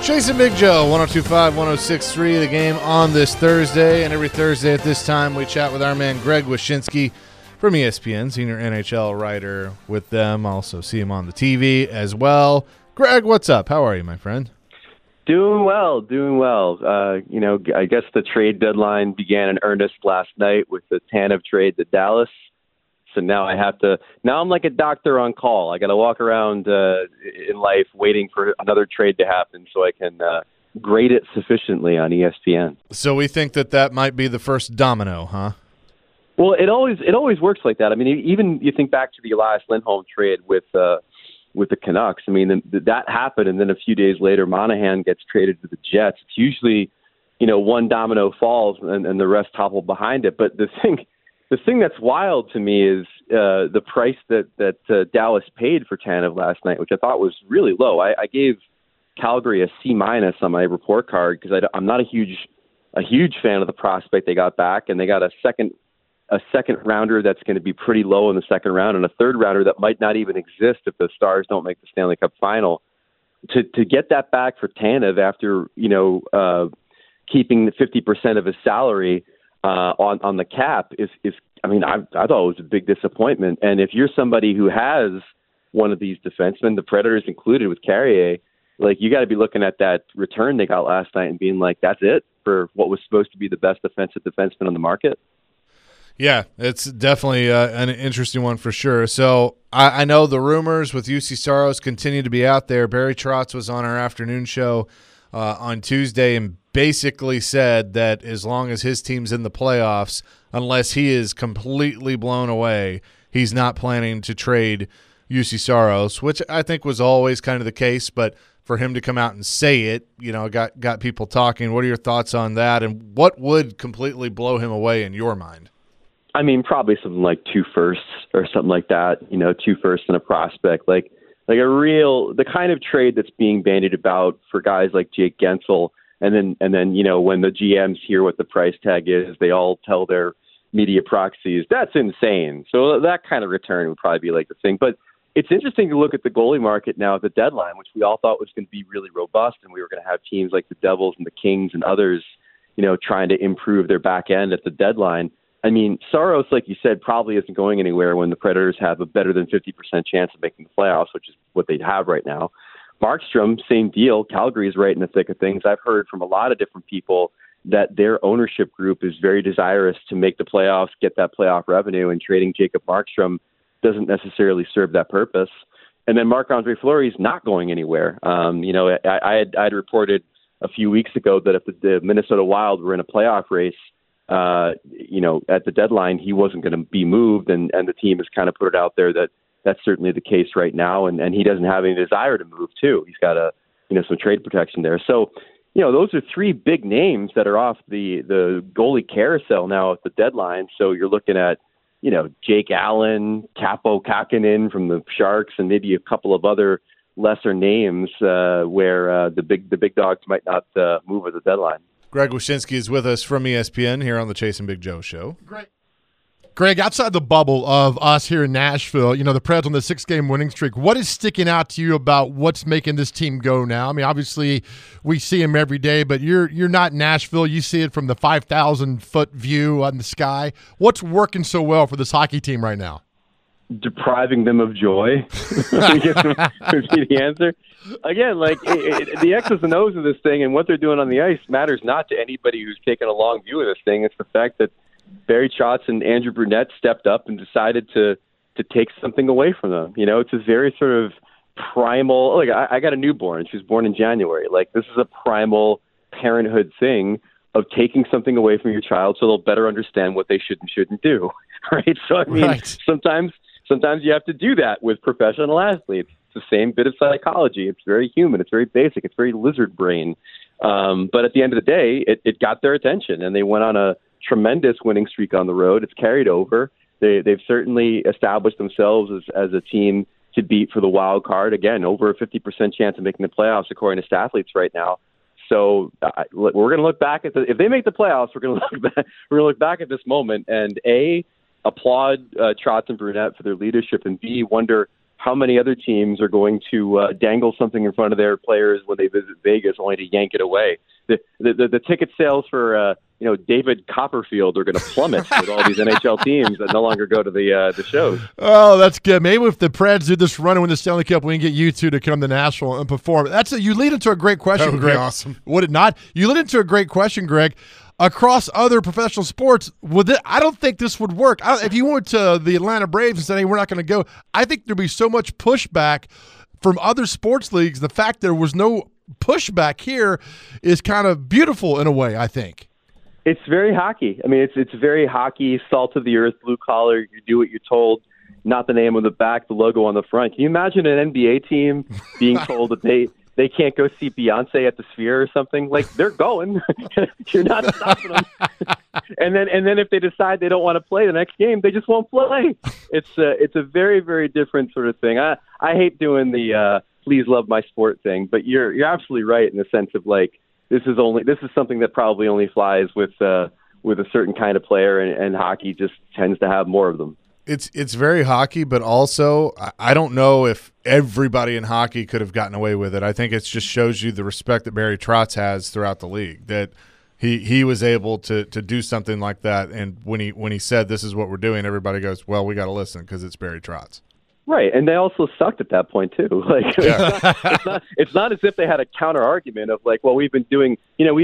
Chasing Big Joe, 102.5, 106.3, the game on this Thursday. And every Thursday at this time, we chat with our man Greg Wyshynski from ESPN, senior NHL writer with them. Also see him on the TV as well. Greg, what's up? How are you, my friend? Doing well. I guess the trade deadline began in earnest last night with the Tanev trade to Dallas. So now I'm like a doctor on call. I got to walk around in life waiting for another trade to happen so I can grade it sufficiently on ESPN. So we think that might be the first domino, huh? Well, it always works like that. I mean, even you think back to the Elias Lindholm trade with the Canucks. I mean, that happened, and then a few days later, Monahan gets traded to the Jets. It's usually, one domino falls and the rest topple behind it. But the thing that's wild to me is the price that Dallas paid for Tanev last night, which I thought was really low. I gave Calgary a C- on my report card because I'm not a huge fan of the prospect they got back, and they got a second rounder that's going to be pretty low in the second round, and a third rounder that might not even exist if the Stars don't make the Stanley Cup final. To get that back for Tanev after keeping the 50% of his salary on the cap is I thought it was a big disappointment. And if you're somebody who has one of these defensemen, the Predators included with Carrier, like, you got to be looking at that return they got last night and being like, that's it for what was supposed to be the best defensive defenseman on the market. Yeah, it's definitely an interesting one for sure. So I know the rumors with UC Saros continue to be out there. Barry Trotz was on our afternoon show on Tuesday and basically said that as long as his team's in the playoffs, unless he is completely blown away, he's not planning to trade UC Saros, which I think was always kind of the case. But for him to come out and say it, got people talking. What are your thoughts on that, and what would completely blow him away in your mind? I mean, probably something like 2 firsts or something like that, 2 firsts and a prospect, like the kind of trade that's being bandied about for guys like Jake Gensel. And then, when the GMs hear what the price tag is, they all tell their media proxies, that's insane. So that kind of return would probably be like the thing. But it's interesting to look at the goalie market now at the deadline, which we all thought was going to be really robust. And we were going to have teams like the Devils and the Kings and others, trying to improve their back end at the deadline. I mean, Saros, like you said, probably isn't going anywhere when the Predators have a better than 50% chance of making the playoffs, which is what they have right now. Markstrom, same deal. Calgary is right in the thick of things. I've heard from a lot of different people that their ownership group is very desirous to make the playoffs, get that playoff revenue, and trading Jacob Markstrom doesn't necessarily serve that purpose. And then Marc-Andre Fleury is not going anywhere. I'd reported a few weeks ago that if the Minnesota Wild were in a playoff race, at the deadline, he wasn't going to be moved, and the team has kind of put it out there that that's certainly the case right now, and he doesn't have any desire to move too. He's got some trade protection there. So, those are 3 big names that are off the goalie carousel now at the deadline. So you're looking at, Jake Allen, Kaapo Kähkönen from the Sharks, and maybe a couple of other lesser names where the big dogs might not move at the deadline. Greg Wyshynski is with us from ESPN here on the Chasing Big Joe show. Greg, outside the bubble of us here in Nashville, the Preds on the 6-game winning streak, what is sticking out to you about what's making this team go now? I mean, obviously we see them every day, but you're not in Nashville. You see it from the 5,000-foot view on the sky. What's working so well for this hockey team right now? Depriving them of joy, I guess would be the answer. Again, the X's and O's of this thing and what they're doing on the ice matters not to anybody who's taken a long view of this thing. It's the fact that Barry Trotz and Andrew Brunette stepped up and decided to take something away from them. It's a very sort of primal. I got a newborn. She was born in January. This is a primal parenthood thing of taking something away from your child so they'll better understand what they should and shouldn't do. Right. So I mean, right. Sometimes you have to do that with professional athletes. It's the same bit of psychology. It's very human. It's very basic. It's very lizard brain. But at the end of the day, it got their attention, and they went on a tremendous winning streak on the road. It's carried over. They've certainly established themselves as a team to beat for the wild card. Again, over a 50% chance of making the playoffs according to Stathletes right now. So we're going to look back at if they make the playoffs, we're going to look back at this moment and applaud Trotz and Brunette for their leadership, and B, wonder how many other teams are going to dangle something in front of their players when they visit Vegas, only to yank it away. The ticket sales for David Copperfield are going to plummet with all these NHL teams that no longer go to the shows. Oh, that's good. Maybe if the Preds do this run and win the Stanley Cup, we can get you two to come to Nashville and perform. You lead into a great question, That would Greg. be awesome. Would it not? You lead into a great question, Greg. Across other professional sports, I don't think this would work. If you went to the Atlanta Braves and said, hey, we're not going to go, I think there'd be so much pushback from other sports leagues. The fact there was no pushback here is kind of beautiful in a way, I think. It's very hockey. I mean, it's very hockey, salt of the earth, blue collar. You do what you're told, not the name on the back, the logo on the front. Can you imagine an NBA team being told that they can't go see Beyonce at the Sphere or something? Like, they're going. You're not stopping them. and then if they decide they don't want to play the next game, they just won't play. It's a very, very different sort of thing. I hate doing the please love my sport thing, but you're absolutely right in the sense of like, this is something that probably only flies with a certain kind of player, and hockey just tends to have more of them. It's very hockey, but also I don't know if everybody in hockey could have gotten away with it. I think it just shows you the respect that Barry Trotz has throughout the league, that he was able to do something like that. And when he said this is what we're doing, everybody goes, well, we got to listen because it's Barry Trotz. Right, and they also sucked at that point too. Like, it's not as if they had a counter argument of like, well, we've been doing,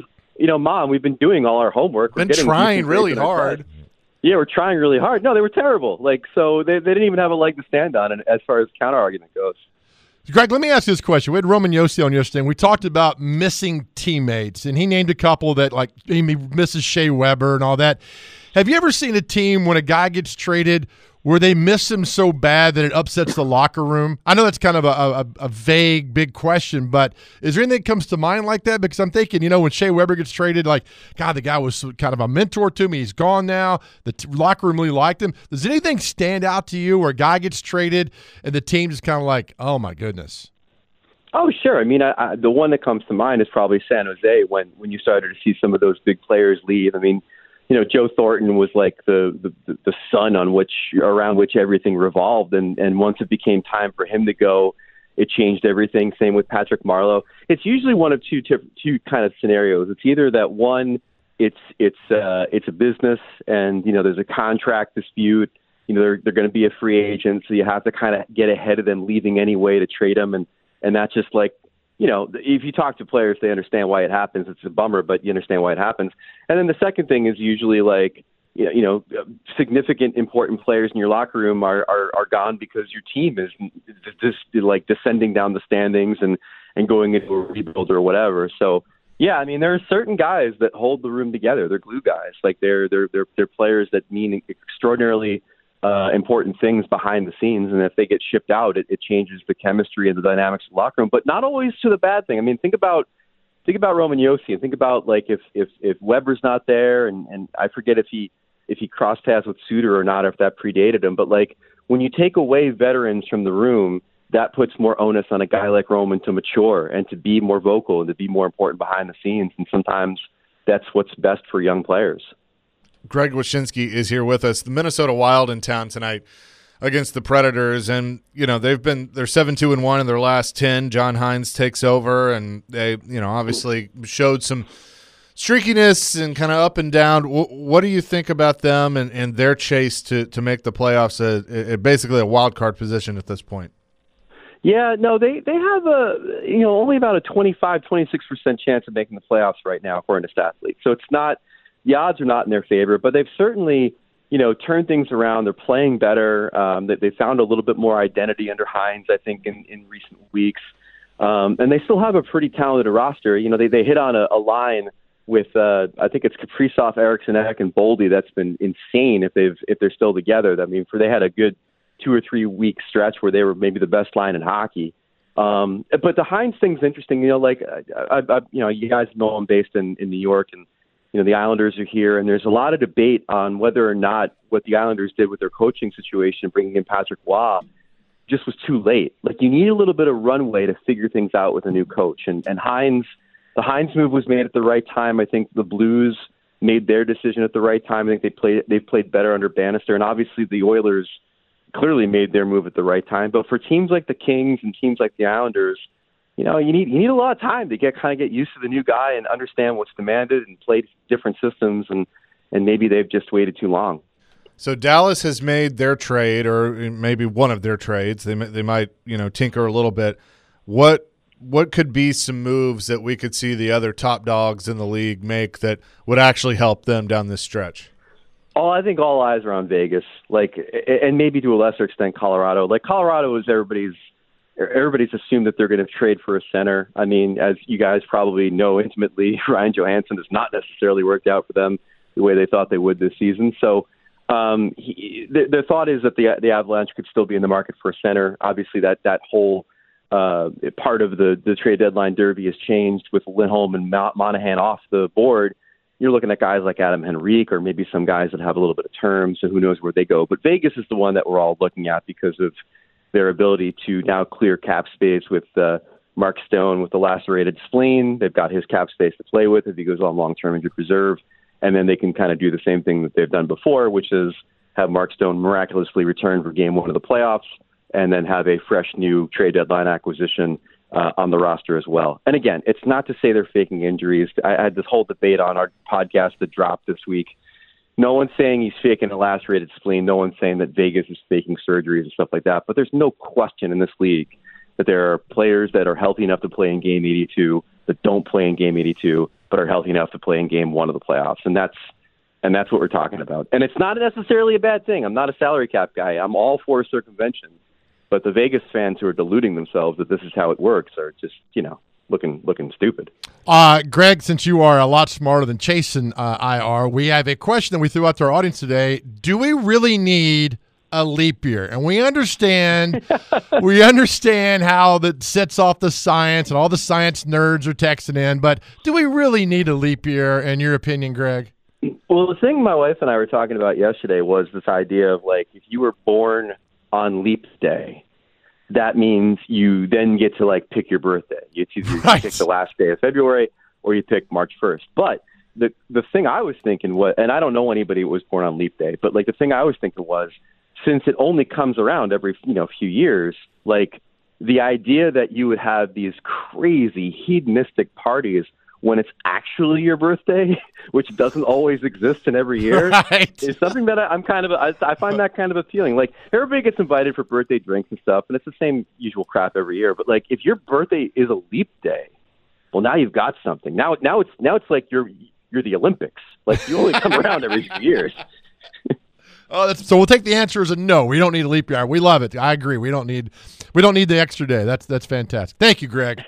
Mom, we've been doing all our homework. We're trying really hard. Yeah, we're trying really hard. No, they were terrible. Like, so they didn't even have a leg to stand on as far as counter argument goes. Greg, let me ask you this question. We had Roman Josi on yesterday, and we talked about missing teammates, and he named a couple that, like, he misses Shea Weber and all that. Have you ever seen a team when a guy gets traded where they miss him so bad that it upsets the locker room? I know that's kind of a vague, big question, but is there anything that comes to mind like that? Because I'm thinking, when Shea Weber gets traded, like, God, the guy was kind of a mentor to me. He's gone now. The locker room really liked him. Does anything stand out to you where a guy gets traded and the team is kind of like, oh, my goodness? Oh, sure. I mean, the one that comes to mind is probably San Jose when you started to see some of those big players leave. I mean, Joe Thornton was like the sun around which everything revolved, and once it became time for him to go, it changed everything. Same with Patrick Marleau. It's usually one of two kind of scenarios. It's either that one, it's a business, and there's a contract dispute. They're going to be a free agent, so you have to kind of get ahead of them leaving anyway to trade them, and that's just like. If you talk to players, they understand why it happens. It's a bummer, but you understand why it happens. And then the second thing is usually like, significant, important players in your locker room are gone because your team is just like descending down the standings and going into a rebuild or whatever. So, yeah, I mean, there are certain guys that hold the room together. They're glue guys. Like they're players that mean extraordinarily important things behind the scenes, and if they get shipped out, it changes the chemistry and the dynamics of the locker room, but not always to the bad thing. I mean, think about Roman Josi, and think about like if Weber's not there, and I forget if he crossed paths with Suter or not, or if that predated him, but like when you take away veterans from the room, that puts more onus on a guy like Roman to mature and to be more vocal and to be more important behind the scenes, and sometimes that's what's best for young players. Greg Wyshynski is here with us. The Minnesota Wild in town tonight against the Predators, and they're 7-2-1 in their last 10. John Hines takes over, and they obviously showed some streakiness and kind of up and down. What do you think about them and their chase to make the playoffs basically a wild card position at this point? Yeah, no, they have only about a 25-26% chance of making the playoffs right now according to StatLeak. So it's not. The odds are not in their favor, but they've certainly, turned things around. They're playing better. They found a little bit more identity under Hines, I think, in recent weeks. And they still have a pretty talented roster. They hit on a line with, I think it's Kaprizov, Eriksson Ek, and Boldy. That's been insane if they're still together. I mean, they had a good 2 or 3 week stretch where they were maybe the best line in hockey. But the Hines thing's interesting. You guys know I'm based in New York, and the Islanders are here, and there's a lot of debate on whether or not what the Islanders did with their coaching situation, bringing in Patrick Waugh, just was too late. Like, you need a little bit of runway to figure things out with a new coach. And Hines, the Hines move was made at the right time. I think the Blues made their decision at the right time. I think they've played better under Bannister, and obviously the Oilers, clearly made their move at the right time. But for teams like the Kings and teams like the Islanders, you need a lot of time to get used to the new guy and understand what's demanded and play different systems, and maybe they've just waited too long. So Dallas has made their trade, or maybe one of their trades. They might tinker a little bit. What could be some moves that we could see the other top dogs in the league make that would actually help them down this stretch? I think all eyes are on Vegas, and maybe to a lesser extent Colorado. Colorado is everybody's assumed that they're going to trade for a center. I mean, as you guys probably know intimately, Ryan Johansson has not necessarily worked out for them the way they thought they would this season. So the thought is that the Avalanche could still be in the market for a center. Obviously, that whole part of the trade deadline derby has changed with Lindholm and Monahan off the board. You're looking at guys like Adam Henrique or maybe some guys that have a little bit of term, so who knows where they go. But Vegas is the one that we're all looking at because of their ability to now clear cap space with Mark Stone with the lacerated spleen. They've got his cap space to play with if he goes on long-term injured reserve. And then they can kind of do the same thing that they've done before, which is have Mark Stone miraculously return for game 1 of the playoffs and then have a fresh new trade deadline acquisition on the roster as well. And again, it's not to say they're faking injuries. I had this whole debate on our podcast that dropped this week. No one's saying he's faking a lacerated spleen. No one's saying that Vegas is faking surgeries and stuff like that. But there's no question in this league that there are players that are healthy enough to play in Game 82 that don't play in Game 82 but are healthy enough to play in Game 1 of the playoffs. And that's what we're talking about. And it's not necessarily a bad thing. I'm not a salary cap guy. I'm all for circumvention. But the Vegas fans who are deluding themselves that this is how it works are just, looking stupid. Greg, since you are a lot smarter than Chase and I are, we have a question that we threw out to our audience today. Do we really need a leap year? And we understand how that sets off the science and all the science nerds are texting in, but do we really need a leap year in your opinion, Greg? Well, the thing my wife and I were talking about yesterday was this idea of if you were born on leap day, that means you then get to pick your birthday. You pick the last day of February or you pick March 1st. But the thing I was thinking was, and I don't know anybody who was born on leap day, but the thing I was thinking was, since it only comes around every few years, the idea that you would have these crazy hedonistic parties when it's actually your birthday, which doesn't always exist in every year, is something that I find that kind of appealing. Everybody gets invited for birthday drinks and stuff, and it's the same usual crap every year. But if your birthday is a leap day, well, now you've got something. Now it's like you're the Olympics. You only come around every few years. So we'll take the answer as a no. We don't need a leap year. We love it. I agree. We don't need the extra day. That's fantastic. Thank you, Greg.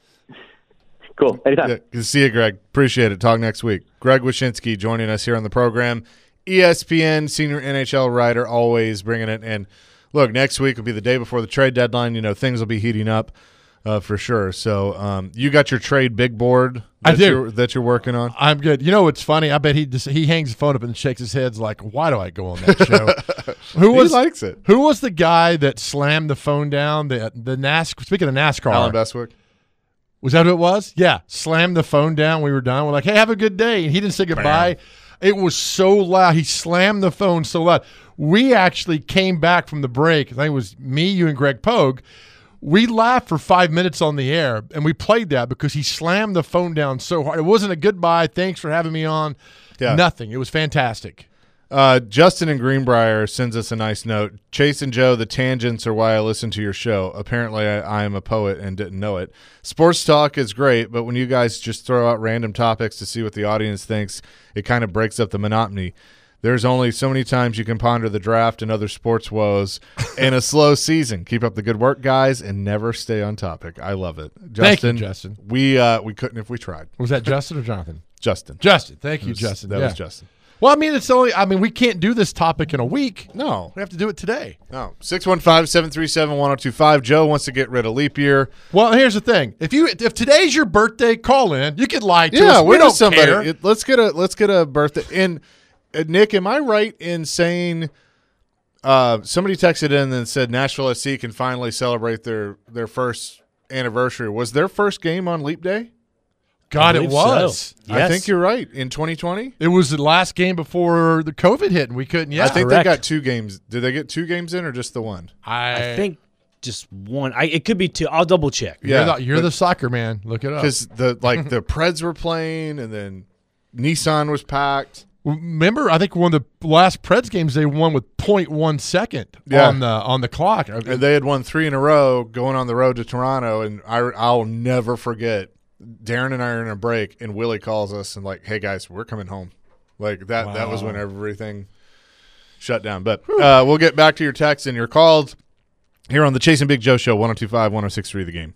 Cool. Anytime. Good to see you, Greg. Appreciate it. Talk next week. Greg Wyshynski joining us here on the program. ESPN senior NHL writer, always bringing it. And look, next week will be the day before the trade deadline. Things will be heating up for sure. So you got your trade big board that you're working on? I'm good. What's funny? I bet he hangs the phone up and shakes his head like, why do I go on that show? He likes it. Who was the guy that slammed the phone down? Speaking of NASCAR. Alan Bestwick. Was that who it was? Yeah. Slammed the phone down. We were done. We're like, hey, have a good day. And he didn't say goodbye. Bam. It was so loud. He slammed the phone so loud. We actually came back from the break. I think it was me, you, and Greg Pogue. We laughed for 5 minutes on the air, and we played that because he slammed the phone down so hard. It wasn't a goodbye. Thanks for having me on. Yeah. Nothing. It was fantastic. Justin in Greenbrier sends us a nice note. Chase and Joe, the tangents are why I listen to your show. Apparently, I am a poet and didn't know it. Sports talk is great, but when you guys just throw out random topics to see what the audience thinks, it kind of breaks up the monotony. There's only so many times you can ponder the draft and other sports woes in a slow season. Keep up the good work, guys, and never stay on topic. I love it. Justin, thank you, Justin. We couldn't if we tried. Was that Justin or Jonathan? Justin. Thank you, Justin. That was Justin. Well, we can't do this topic in a week. No. We have to do it today. No. 615-737-1025. Joe wants to get rid of leap year. Well, here's the thing. If today's your birthday, call in. You can lie to us. We don't care. Let's get a birthday. And Nick, am I right in saying somebody texted in and said Nashville SC can finally celebrate their first anniversary? Was their first game on leap day? God, it believe was. so. Yes. I think you're right. In 2020, It was the last game before the COVID hit, and we couldn't. Yeah, I think Correct. they got 2 games. Did they get 2 games in or just the one? I think just one. It could be 2. I'll double check. You're the soccer man. Look it up. Because the Preds were playing, and then Nissan was packed. Remember, I think one of the last Preds games they won with 0.1 second Yeah. on the clock. And they had won 3 in a row going on the road to Toronto, and I'll never forget. Darren and I are in a break, and Willie calls us and like, "Hey guys, we're coming home." Like that. That was when everything shut down. But we'll get back to your text and your calls here on the Chasing Big Joe Show, 102.5, 106.3 The Game.